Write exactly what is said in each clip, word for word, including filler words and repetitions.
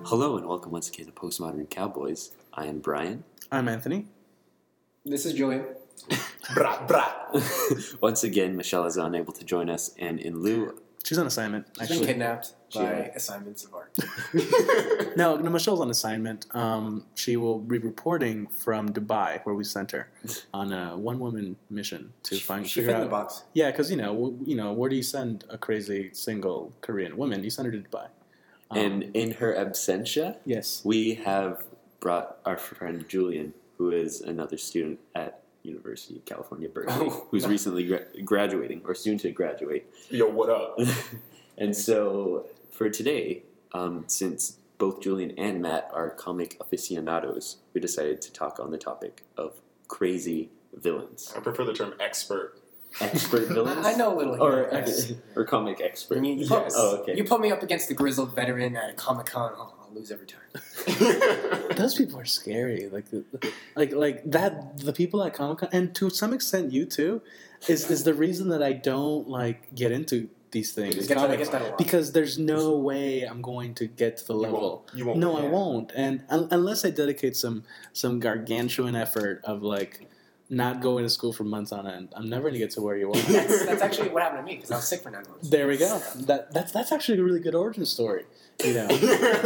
Hello and welcome once again to Postmodern Cowboys. I am Brian. I'm Anthony. This is Julian. Bra, bra. Once again, Michelle is unable to join us, and in lieu... She's on assignment. She's Actually, been kidnapped She- by assignments of art. no, no, Michelle's on assignment. Um, she will be reporting from Dubai, where we sent her, on a one-woman mission to find She figure fit in out. the box. Yeah, because you know, w- you know, where do you send a crazy single Korean woman? You send her to Dubai. Um, And in her absentia, yes, we have brought our friend Julian, who is another student at University of California, Berkeley, Oh, who's no. recently gra- graduating, or soon to graduate. Yo, what up? And so, for today, um, since both Julian and Matt are comic aficionados, we decided to talk on the topic of crazy villains. I prefer the term expert. Expert villains? I, I know a little. Or, Yes. or comic expert. I mean, you, Yes. put, Oh, okay. you put me up against the grizzled veteran at a Comic Con. Oh, I'll lose every time. those people are scary. Like, the, like, like that. The people at Comic Con, and to some extent, you too, is is the reason that I don't like get into these things. Get that- I comics, get that a lot. because there's no way I'm going to get to the You level. won't. You won't. No, I Yeah. won't. And un- unless I dedicate some some gargantuan effort of like not going to school for months on end, I'm never gonna get to where you are. That's, that's actually what happened to me because I was sick for nine months. There we go. That that's that's actually a really good origin story. You know,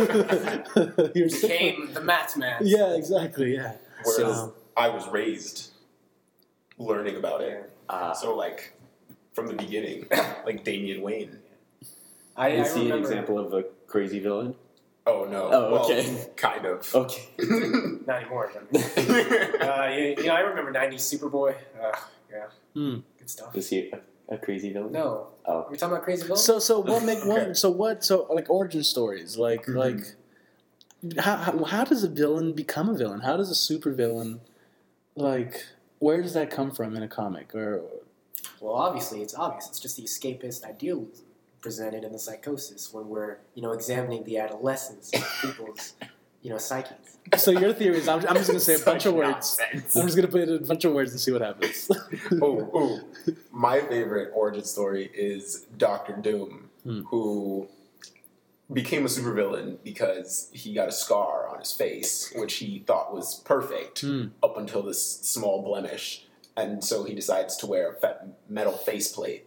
you're sick for- Became the Matt man. yeah, exactly. Yeah. Whereas So- I was raised learning about it. Uh, So, like, from the beginning, like Damian Wayne. I, I is he an remember. example of a crazy villain? Oh, no. Oh, Well, okay. kind of. Okay. Not anymore. But, uh, you, you know, I remember nineties Superboy. Uh, yeah, Hmm. good stuff. Is he a, a crazy villain? No, Oh. are we talking about crazy villains? So so what make Okay. what so what so like origin stories like Mhm. like how, how how does a villain become a villain? How does a super villain like where does that come from in a comic or Well, obviously, it's obvious. It's just the escapist idealism presented in the psychosis when we're, you know, examining the adolescence of people's, you know, psyches. so your theory is I'm, I'm just gonna say a bunch of Such words. nonsense. I'm just gonna put in a bunch of words and see what happens. oh, oh. My favorite origin story is Doctor Doom, Hmm. who became a supervillain because he got a scar on his face, which he thought was perfect Hmm. up until this small blemish. And so he decides to wear a fat metal faceplate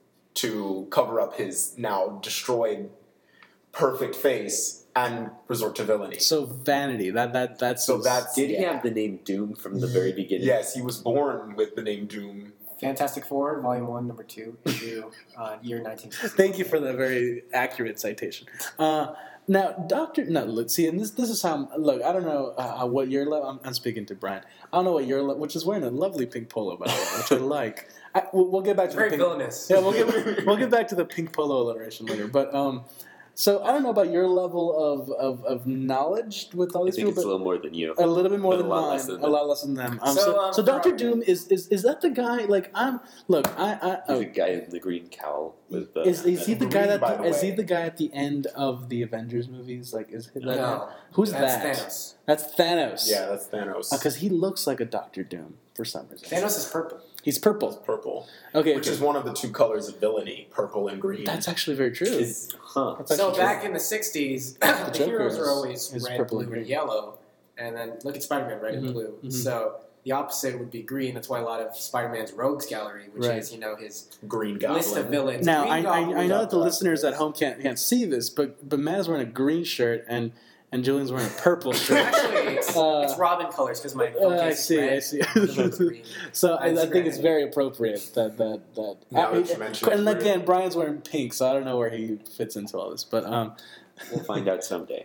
to cover up his now destroyed perfect face and resort to villainy. So vanity that that that's So his- that's Did he yeah. have the name Doom from the very beginning? Yes, he was born with the name Doom. Fantastic Four, Volume One, Number Two, issue uh, year nineteen sixty. Thank you for the very accurate citation. Uh, now, Doctor, no, let's see, and this this is how. Look, I don't know uh, what your level. I'm, I'm speaking to Brian. I don't know what your level, which is wearing a lovely pink polo, by the way, which I like. I, we'll, we'll get back It's to the very pink. villainous. Yeah, we'll get we'll get back to the pink polo alliteration later. But um, so I don't know about your level of of, of knowledge with all I these think people, it's a but little more than you. a little bit more But a than lot mine, less than a them. lot less than them. Um, So, so, um, so Doctor for- Doom is, is is that the guy? Like I'm look, I I He's oh, the guy in the green cowl with the. is, is he the guy Green, by that the is he way. the guy at the end of the Avengers movies? Like is that No, who's that's that? Thanos. That's Thanos. Yeah, that's Thanos. because he looks like a Doctor Doom for some reason. Thanos is purple. He's purple. Purple. Okay, Which okay. is one of the two colors of villainy, purple and green. That's actually very true. Is, huh. That's So actually back true. in the sixties, The the, Joker heroes is- are always is red, purple and blue, and green. yellow, and then look at Spider-Man, red Mhm, and blue. mhm. So the opposite would be green. That's why a lot of Spider-Man's rogues gallery, which Right. is you know his green goblin. list of villains. Now Green I, I, Goblin I is know up that the top. listeners at home can't can't see this, but but Matt is wearing a green shirt and and Julian's wearing a purple shirt. Actually, it's, Uh, it's Robin colors because my Uh, phone I case see, is red. I see. the rogue's green. So I, I That's think it's great. very appropriate that that that. Now I- that you mention and it, again, Brian's wearing pink, so I don't know where he fits into all this, but um, We'll find out someday.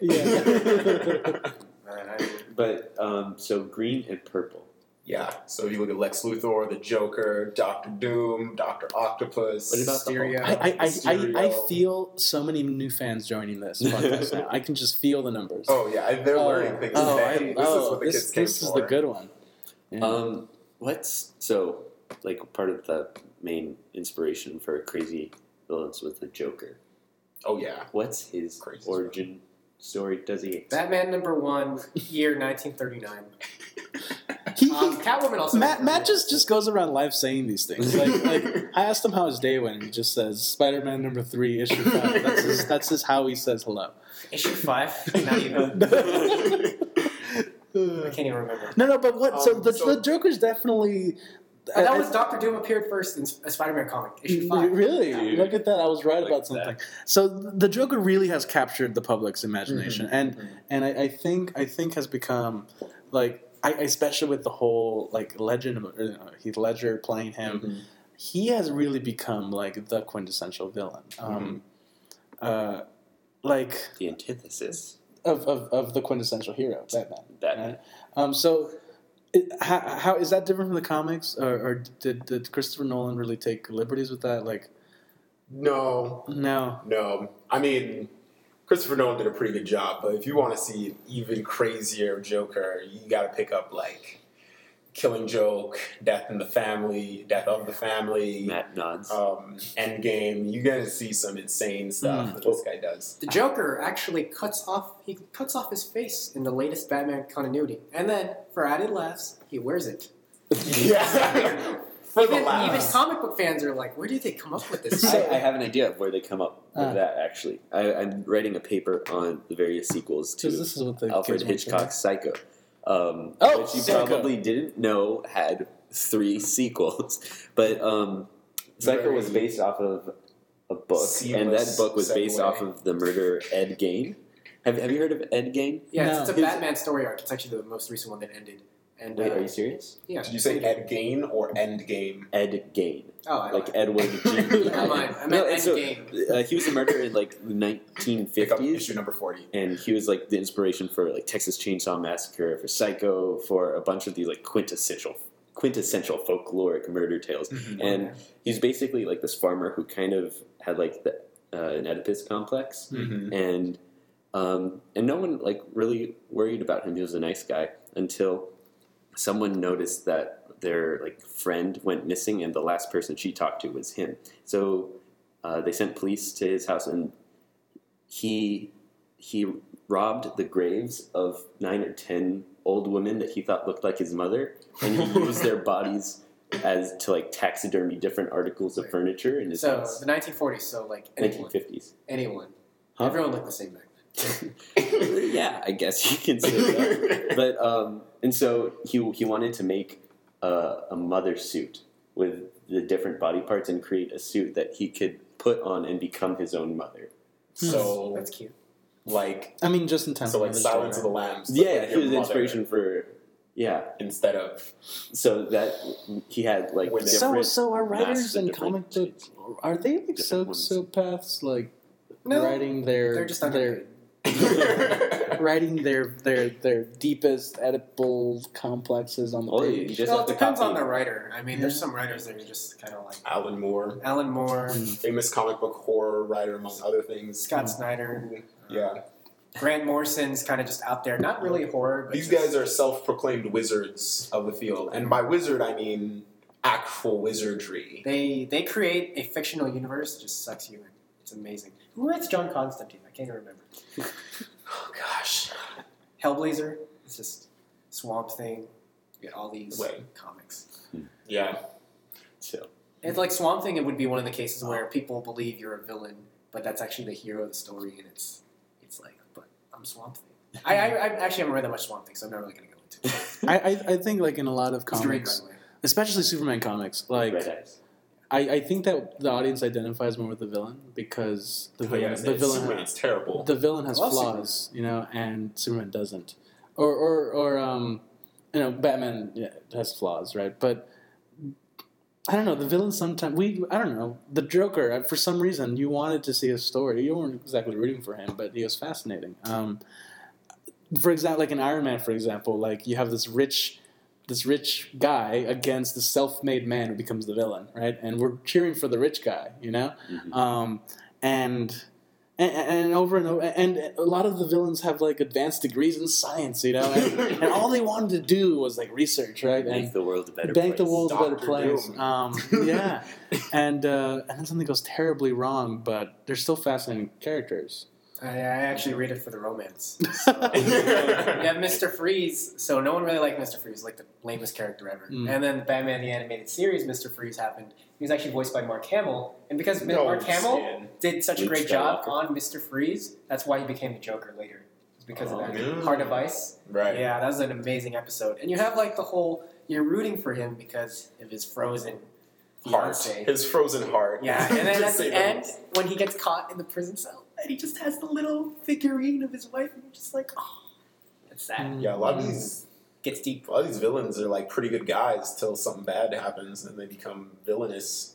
yeah. Man, I mean, But, um, so green and purple. Yeah, so if you look at Lex Luthor, the Joker, Doctor Doom, Doctor Octopus. What about the Mysterio. Hulk? I, I, I, I, I Mysterio. feel so many new fans joining this podcast now. I can just feel the numbers. Oh, yeah, they're Oh, learning things oh, today. I- This oh, is what the this, kids came this is for. the good one. Yeah. Um, what's so like part of the main inspiration for crazy villains was the Joker. Oh, yeah. What's his Crazy origin story? Does he? Batman number one, year nineteen thirty-nine. He, he, Um, Catwoman also. Matt Matt just, just goes around life saying these things. Like like I asked him how his day went, and he just says Spider-Man number three, issue five. That's his, that's his how he says hello. issue five. Not even. I can't even remember. No, no, but what? so Um, the so- the Joker's definitely. But that I- was Doctor Doom appeared first in a Spider-Man comic, issue five. Really? Dude. Look at that. I was right Look about at something. that. So the Joker really has captured the public's imagination, Mm-hmm. and and I, I think I think has become like I, especially with the whole like legend of uh, Heath Ledger playing him, Mhm. he has really become like the quintessential villain. Um, uh, like The antithesis. of, of, of the quintessential hero, Batman. Batman. Right? Um, so, it, how, how is that different from the comics, or, or did, did Christopher Nolan really take liberties with that? Like, No, no, no. I mean, Christopher Nolan did a pretty good job, but if you want to see an even crazier Joker, you got to pick up like Killing Joke, Death in the Family, Death of the Family, Matt nods. um, Endgame. You're gonna see some insane stuff Mm. that this guy does. The Joker actually cuts off he cuts off his face in the latest Batman continuity, and then for added laughs, he wears it. Yeah, for the Even, even laughs. comic book fans are like, "Where did they come up with this?" I, I have an idea of where they come up with Uh. that, actually. I, I'm writing a paper on the various sequels to because this is what the Alfred kids want to Hitchcock's Psycho, um, Oh, which you Psycho. probably didn't know had three sequels. But um, Psycho was Very based off of a book, and that seamless book was based segue. off of the murderer Ed Gein. Have, have you heard of Ed Gein? Yeah, No. it's, it's a His- Batman story arc. It's actually the most recent one that ended. And Wait, uh, are you serious? yeah, Did you say Ed Gain or End Game? Ed Gein, Oh, I like lied. Edward G. Never mind. I meant No, Ed so, Gein. uh, he was a murderer in like the nineteen Pick up fifties. issue number forty. And he was like the inspiration for like Texas Chainsaw Massacre, for Psycho, for a bunch of these like quintessential quintessential folkloric murder tales. Mm-hmm. And he's basically like this farmer who kind of had like the, uh, an Oedipus complex, Mm-hmm. and um, and no one like really worried about him. He was a nice guy until someone noticed that their like friend went missing, and the last person she talked to was him. So uh, they sent police to his house, and he he robbed the graves of nine or ten old women that he thought looked like his mother, and he used their bodies as to like taxidermy different articles of furniture in his So house. the nineteen forties. So like nineteen anyone, fifties. anyone, Huh? everyone looked the same back then. Yeah, I guess you can say that. But um, and so he he wanted to make a, a mother suit with the different body parts and create a suit that he could put on and become his own mother. So, That's cute. like, I mean, just in time. so for like Mother's Silence Day, of the right? Lambs. but Yeah, with he your was the mother inspiration for yeah. instead of So that he had like Women. So, different. so are writers masks of and different comic book shades. are they like Different ones. sociopaths, like No, writing their they're just their underpaid. writing their their their deepest Oedipal complexes on the Oh, you page? just Well, have it to depends copy. on the writer. I mean, there's Yeah. some writers that are just kind of like Alan Moore, Alan Moore, famous comic book horror writer among other things. Scott Snyder, Yeah, Grant Morrison's kind of just out there. Not really horror, but these just- guys are self-proclaimed wizards of the field, and by wizard I mean actual wizardry. They they create a fictional universe that just sucks you in. It's amazing. Who writes John Constantine? I can't even remember. Oh gosh, Hellblazer. It's just Swamp Thing. You get all these Wait. comics. yeah. So It's like Swamp Thing. It would be one of the cases where people believe you're a villain, but that's actually the hero of the story, and it's it's like, but I'm Swamp Thing. I, I, I actually haven't read that much Swamp Thing, so I'm not really going to go into it. I, I I think like in a lot of He's great, by comics, the way. especially Superman comics, like red eyes. I, I think that the audience identifies more with the villain because the Oh, villain yeah, the villain Superman's terrible. the villain has I love flaws, you know, and Superman doesn't, or or or um, you know, Batman yeah, has flaws, right? But I don't know. The villain sometimes we I don't know the Joker. uh, For some reason, you wanted to see his story. You weren't exactly rooting for him, but he was fascinating. Um, for example, like in Iron Man, for example, like you have this rich. This rich guy against the self-made man who becomes the villain, right? And we're cheering for the rich guy, you know. Mhm. Um, and, and and over and over, and a lot of the villains have like advanced degrees in science, you know, and, and all they wanted to do was like research, right? Make And the world a better make place. the world a better Doctor place. Doom. Um, yeah, and uh, and then something goes terribly wrong, but they're still fascinating characters. I, I actually read it for the romance. So, you have Mister Freeze, so no one really liked Mister Freeze, like the lamest character ever. Mm. And then the Batman the Animated Series, Mister Freeze happened. He was actually voiced by Mark Hamill, and because No Mark Hamill skin. did such a Luke great job Skywalker. on Mister Freeze, that's why he became the Joker later. It's because Oh, of that. yeah. Heart of Ice. Right. Yeah, that was an amazing episode. And you have like the whole, you're rooting for him because of his frozen Heart. fiance. His frozen heart. Yeah, and then To at say the end, when he gets caught in the prison cell, and he just has the little figurine of his wife, and you're just like, oh, that's sad. Yeah, a lot of these Gets deep. a lot of these villains are like pretty good guys till something bad happens and they become villainous.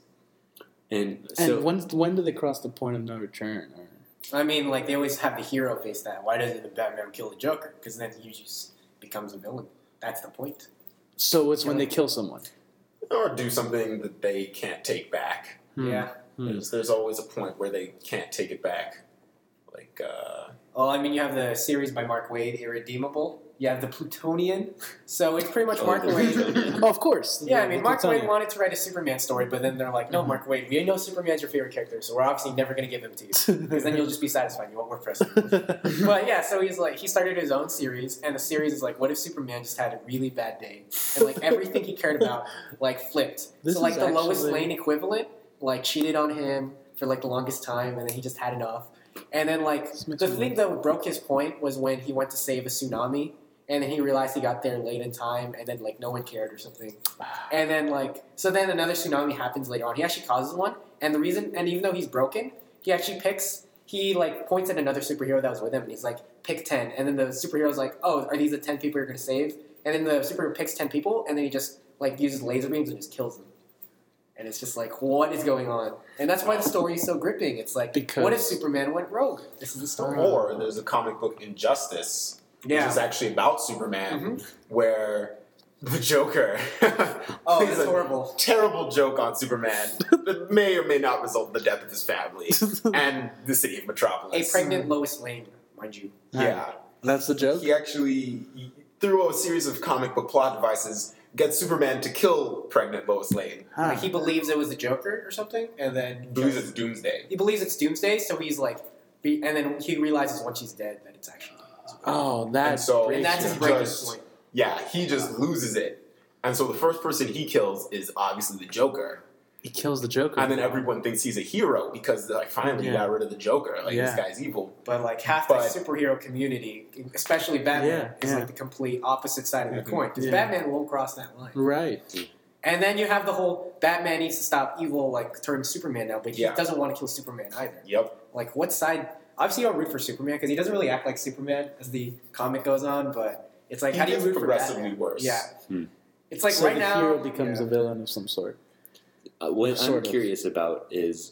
And And so when when do they cross the point of no return? Or, I mean, like, they always have the hero face that. Why doesn't the Batman kill the Joker? Because then he just becomes a villain. That's the point. so it's when they kill someone. Or do something that they can't take back. Hmm. Yeah. Hmm. There's, there's always a point where they can't take it back. Like, uh, Well, I mean, you have the series by Mark Waid, Irredeemable. You have the Plutonian. So it's pretty much Mark Oh, Waid. Oh, of course. Yeah, I mean, Mark Plutonian. Waid wanted to write a Superman story, but then they're like, no, Mhm. Mark Waid, we know Superman's your favorite character, so we're obviously never going to give him to you. Because then you'll just be satisfied. You won't work for us anymore. But yeah, so he's like, he started his own series, and the series is like, what if Superman just had a really bad day? And like everything he cared about, like, flipped. This so like is the Lois actually- Lane equivalent, like, cheated on him for like the longest time, and then he just had enough. And then like, This makes the me thing that broke his point was when he went to save a tsunami, and then he realized he got there late in time, and then like no one cared or something. And then like, so then another tsunami happens later on. He actually causes one, and the reason, and even though he's broken, he actually picks. He like points at another superhero that was with him, and he's like, "Pick ten." And then the superhero's like, "Oh, are these the ten people you're going to save?" And then the superhero picks ten people, and then he just like uses laser beams and just kills them. And it's just like, what is going on? And that's why the story is so gripping. It's like, Because- what if Superman went rogue? This is the story. or there's a comic book Injustice, Yeah. which is actually about Superman, Mhm. where the Joker Oh, plays that's a horrible. terrible joke on Superman that may or may not result in the death of his family and the city of A Metropolis. pregnant Lois Lane, mind you. Yeah. That's the joke? He actually, through a series of comic book plot devices, gets Superman to kill pregnant Lois Lane. Ah. Like he believes it was the Joker or something, and then He believes it's Doomsday. he believes it's Doomsday, so he's like, be, and then he realizes once she's dead that it's actually. Oh, And that's so, And that's his he breaking just- point. Yeah, he just loses it. And so the first person he kills is obviously the Joker. he kills the Joker. And then everyone thinks he's a hero because, like, finally Yeah. he got rid of the Joker. Like, Yeah. this guy's evil. But like half But- the superhero community, especially Batman, Yeah, is yeah. like the complete opposite side of the Mhm. coin. Because Yeah. Batman won't cross that line. Right. And then you have the whole Batman needs to stop evil, like turn Superman now, but he Yeah. doesn't want to kill Superman either. Yep. Like, what side? Obviously, I'll root for Superman because he doesn't really act like Superman as the comic goes on. But it's like, He how do you gets root for progressively Batman? worse. Yeah, Hmm. it's like so right the now hero becomes yeah. a villain of some sort. Uh, what Sort I'm of. curious about is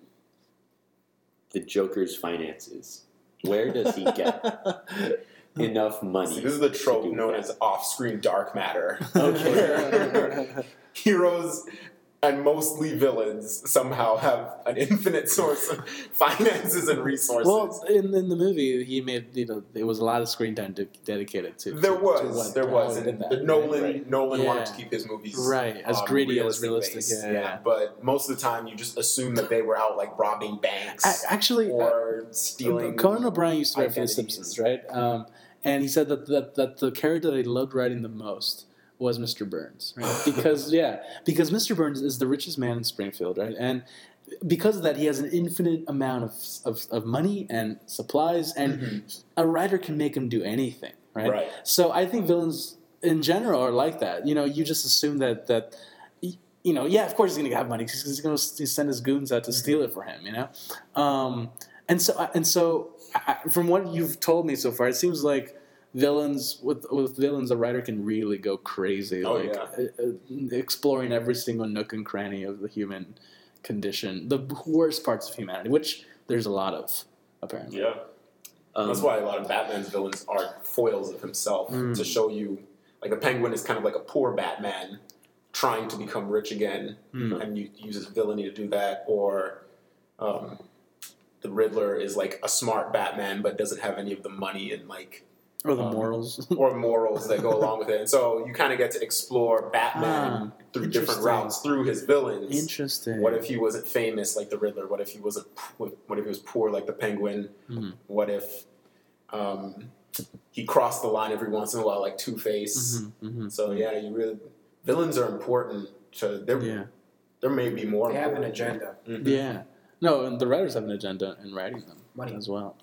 the Joker's finances. Where does he get enough money? See, this is the to trope do known that? as off-screen dark matter. Okay. Heroes and mostly villains somehow have an infinite source of finances and resources. Well, in, in the movie, he made you know there was a lot of screen time de- dedicated to. there to, to was, what, there how was, he and did that, the Nolan, right? Nolan Yeah. wanted to keep his movies Right, as um, gritty, as realistic, based. yeah, yeah. But most of the time, you just assume that they were out like robbing banks A- Actually, uh, or stealing. Conan O'Brien used to write for The identities. Simpsons, right? Um, and he said that, that that the character that he loved writing the most was Mister Burns, right? Because yeah, because Mister Burns is the richest man in Springfield, right? And because of that, he has an infinite amount of of, of money and supplies, and Mhm. a writer can make him do anything, right? Right. So I think villains in general are like that. You know, you just assume that that. You know, yeah, of course he's going to have money because he's going to send his goons out to steal it for him. You know, um, and so and so I, from what you've told me so far, it seems like villains with with villains, a writer can really go crazy, Oh, like yeah. uh, uh, exploring every single nook and cranny of the human condition, the worst parts of humanity, which there's a lot of apparently. Yeah. Um, That's why a lot of Batman's villains are foils of himself Mm. to show you, like the Penguin is kind of like a poor Batman trying to become rich again, Mm. and you uses villainy to do that. Or um, the Riddler is like a smart Batman but doesn't have any of the money and like Or the um, morals. or morals that go along with it. And so you kind of get to explore Batman Ah, through different interesting. routes through his villains. Interesting. What if he wasn't famous like the Riddler? What if he wasn't? What if he was poor like the Penguin? Mhm. What if um, he crossed the line every once in a while like Two Face? Mhm, mhm. So yeah, you really villains are important. To there, Yeah. there may be more. They have an important. agenda. Mhm. Yeah. No, and the writers have an agenda in writing them Money. as well.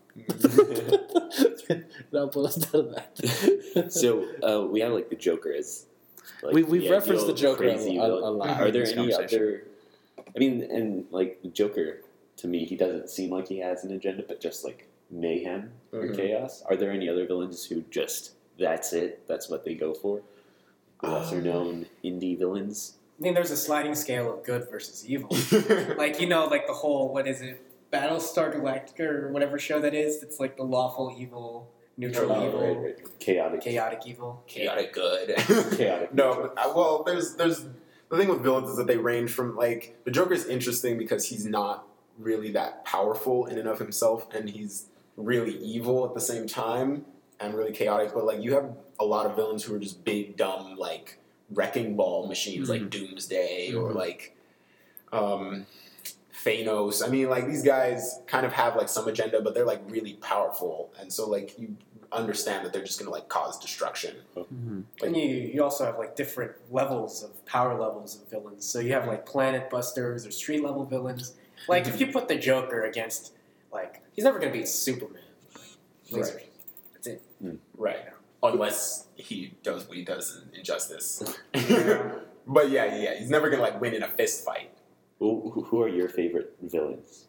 Mm-hmm. No, but let's do that. So uh, we have like the Joker as like, We- we've the referenced ideal the Joker a- crazy a- villain. a lot Are in there this any conversation. other? I mean, and like the Joker, to me, he doesn't seem like he has an agenda, but just like mayhem or Mhm. chaos. Are there any other villains who just that's it? That's what they go for. The lesser known indie villains. I mean, there's a sliding scale of good versus evil. Like, you know, like the whole, what is it, Battlestar Galactica or whatever show that is. It's like the lawful evil, neutral Oh, evil, right, right. Chaotic. chaotic evil. Chaotic good. Chaotic. No, but, uh, well, there's there's the thing with villains is that they range from like the Joker's interesting because he's not really that powerful in and of himself, and he's really evil at the same time and really chaotic. But like you have a lot of villains who are just big, dumb, like wrecking ball machines, like Doomsday or Mhm. like um, Thanos. I mean, like these guys kind of have like some agenda, but they're like really powerful, and so like you understand that they're just gonna like cause destruction. Mhm. And you, you also have like different levels of power levels of villains. So you have like planet busters or street level villains. Like if you put the Joker against, like, he's never going to beat Superman. Like, lasers. Right. That's it. Right. Unless he does what he does in Injustice. Yeah. But yeah, yeah, he's never gonna like win in a fist fight. Who, who- who are your favorite villains?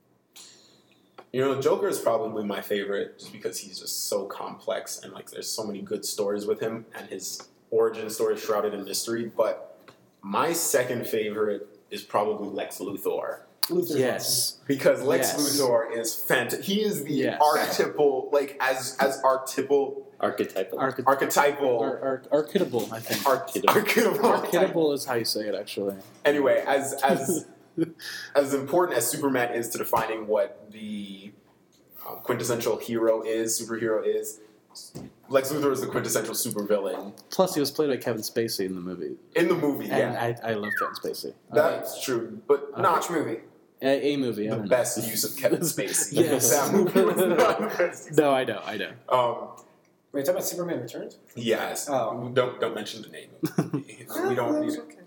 You know, Joker is probably my favorite just because he's just so complex and like there's so many good stories with him and his origin story is shrouded in mystery. But my second favorite is probably Lex Luthor. Luthor's Yes. Because Lex Yes. Luthor is fantastic. He is the Yes. archetypal, like as as archetypal, Archetypal. Arch- archetypal, ar- ar- archetypal, I think. arch- Archetypal. archetypal. Archetypal is how you say it, actually. Anyway, as as as important as Superman is to defining what the uh, quintessential hero is, superhero is, Lex Luthor is the quintessential supervillain Plus, he was played by Kevin Spacey in the movie. in the movie. And Yeah, I, I love Kevin Spacey. Uh, that's true, but Uh, not Which movie? a, a movie. I the don't know. best use of Kevin Spacey. Yes. That movie was not the best use. No, I know, I know. Um, Wait, talk about Superman Returns? yes. Oh. Don't don't mention the name. Of the movie. We don't need it. Okay.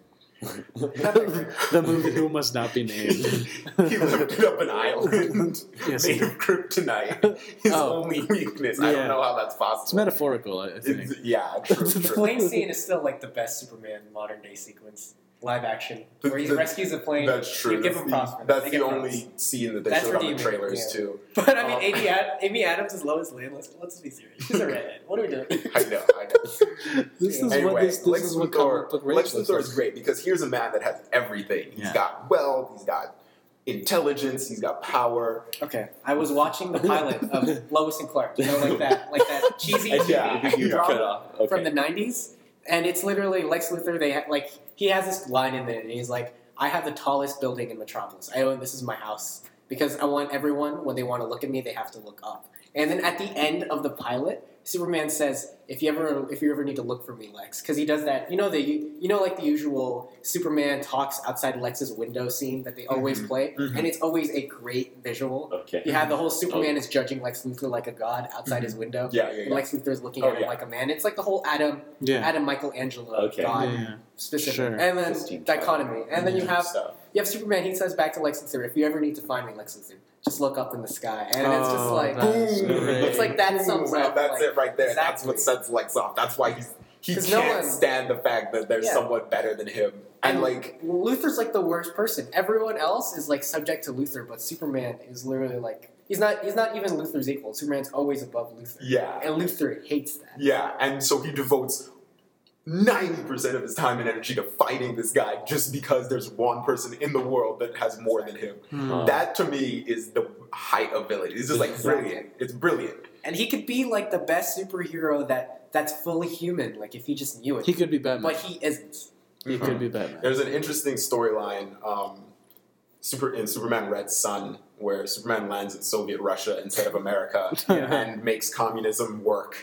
The movie who must not be named. He lifted up an island Yes. made of kryptonite. His Oh. only weakness. I Yeah. don't know how that's possible. It's metaphorical, I think. It's- yeah, true, The true. plane scene is still like the best Superman modern day sequence. Live action. The- Where he the- rescues a plane. That's true. You give that's him the, props. for that. that's They the get only props. scene that they That's showed on the redeeming, trailers yeah. too. But I mean, Um, Amy, Ad- Amy Adams is Lois Lane. Let's, let's be serious. She's a redhead. What are we doing? I know, I know. This is Anyway, what this, this Lex is what Luthor, comic book Lex rage looks Luthor like. is great because here's a man that has everything. He's Yeah. got wealth, he's got intelligence, he's got power. Okay, I was watching the pilot of Lois and Clark. You know, like that, like that cheesy Yeah, T V you drama cut off. Okay. from the nineties. And it's literally Lex Luthor. They ha- like he has this line in there, and he's like, "I have the tallest building in Metropolis. I own this is my house because I want everyone when they want to look at me, they have to look up." And then at the end of the pilot, Superman says, "If you ever, if you ever need to look for me, Lex," because he does that. You know the, you know, like the usual Superman talks outside Lex's window scene that they always Mhm. play, Mhm. and it's always a great visual. Okay. You have the whole Superman is judging Lex Luthor like a god outside his window. Yeah, yeah, And yeah. Lex Luthor is looking Oh, at him yeah. like a man. It's like the whole Adam, Yeah. Adam Michelangelo Okay. god Yeah, yeah. specific, Sure. and then Christine dichotomy, and then you have stuff. you have Superman. He says back to Lex Luthor, "If you ever need to find me, Lex Luthor, just look up in the sky." And it's just Oh, like, that's Boom. great. it's like that Boom. sums Man, up. That's like, it right there. That's exactly. what sets Lex off. That's why he's he 'Cause no can't one- stand the fact that there's Yeah. someone better than him. And, And like Luthor's like the worst person. Everyone else is like subject to Luthor, but Superman is literally like he's not he's not even Luthor's equal. Superman's always above Luthor, yeah. and Luthor hates that. Yeah, and so he devotes ninety percent of his time and energy to fighting this guy just because there's one person in the world that has more than him. Hmm. That to me is the height of ability. It's just like Exactly. brilliant. It's brilliant. And he could be like the best superhero that that's fully human, like if he just knew it. He could be Batman. But he isn't. He could be Batman. There's an interesting storyline um, Super in Superman Red's Sun, where Superman lands in Soviet Russia instead of America Yeah. and makes communism work.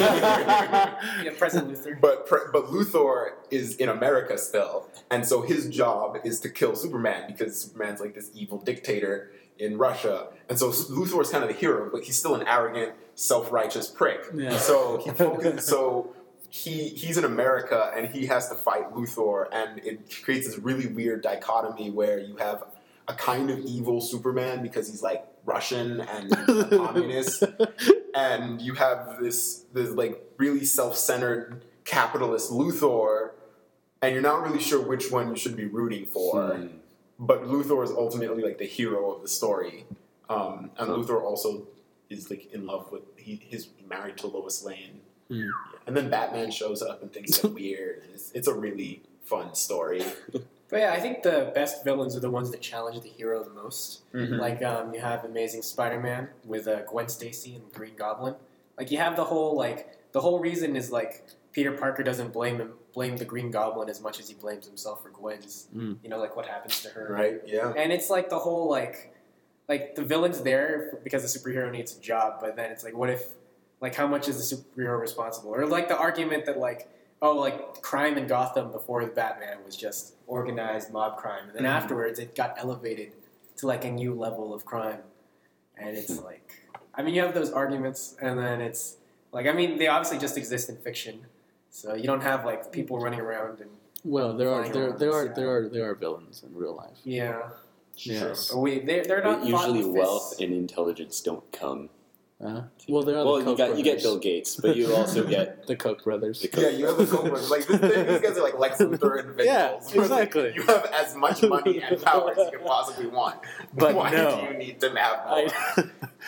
Yeah, President Luthor. But pre- but Luthor is in America still, and so his job is to kill Superman because Superman's like this evil dictator in Russia, and so Luthor's kind of the hero, but he's still an arrogant, self-righteous prick. Yeah. So he focuses, so he he's in America and he has to fight Luthor, and it creates this really weird dichotomy where you have a kind of evil Superman because he's like Russian and a communist, and you have this this like really self-centered capitalist Luthor, and you're not really sure which one you should be rooting for. Hmm. But Luthor is ultimately like the hero of the story, um, and Huh. Luthor also is like in love with he he's married to Lois Lane, Hmm. and then Batman shows up and things get weird. It's, it's a really fun story. But yeah, I think the best villains are the ones that challenge the hero the most. Mhm. Like um, you have Amazing Spider-Man with uh, Gwen Stacy and Green Goblin. Like you have the whole like the whole reason is like Peter Parker doesn't blame him blame the Green Goblin as much as he blames himself for Gwen's. Mm. You know, like what happens to her. Right? Yeah. And it's like the whole like like the villain's there because the superhero needs a job, but then it's like what if like how much is the superhero responsible? Or like the argument that like oh like crime in Gotham before the Batman was just organized mob crime, and then Mhm. afterwards it got elevated to like a new level of crime. And it's like I mean you have those arguments, and then it's like I mean they obviously just exist in fiction. So you don't have like people running around and Well, there are Flying there around there the are sky. there are there are villains in real life. yeah. Yes. But we they they're not But usually fought with wealth fists. and intelligence don't come. Uh, well, there are Well, the you Koch got brothers. you get Bill Gates, but you also get the Koch brothers. the Koch Yeah, you have the Cobras. Like this, these guys are like Lex Luthor individuals. Yeah, exactly. You have as much money and power as you can possibly want. But why no. do you need to have more? I,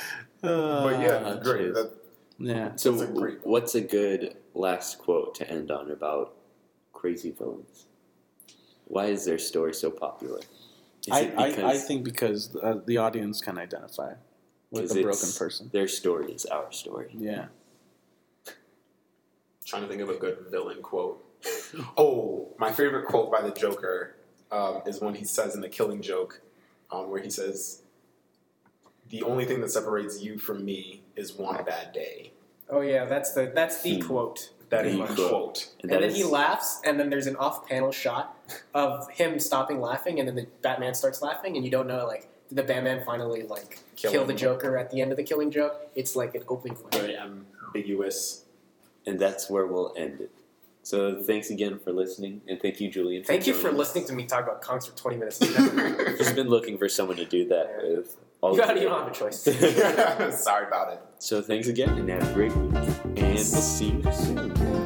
But yeah, Ah, it's great. jeez. That, Yeah. So, That's a great one. what's a good last quote to end on about crazy villains? Why is their story so popular? Is I, it I, I because think because uh, the audience can identify with 'cause a broken it's- person. their story is our story? Yeah. trying to think of a good villain quote. Oh, my favorite quote by the Joker um, is when he says in The Killing Joke, um, where he says, "The only thing that separates you from me is one bad day." Oh yeah, that's the that's the Hmm. quote. That is The my quote. quote. And, And that then is- he laughs, and then there's an off-panel shot of him stopping laughing, and then the Batman starts laughing, and you don't know like did the Batman finally like Kill kill, him. the Joker at the end of the Killing Joke? It's like an open question. Very ambiguous. and that's where we'll end it. So thanks again for listening, and thank you, Julian. Thank you for joining us. listening to me talk about Conks for twenty minutes. He's been looking for someone to do that Yeah. with. All You, of gotta, you. you don't have a choice. Sorry about it. So thanks again, and have a great week, and we'll see you soon.